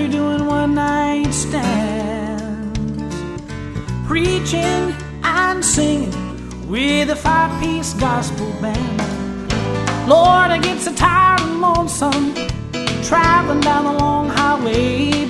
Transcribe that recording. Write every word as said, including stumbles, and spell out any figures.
doing one night stands, preaching and singing with a five-piece gospel band. Lord, I get so tired and lonesome traveling down the long highway.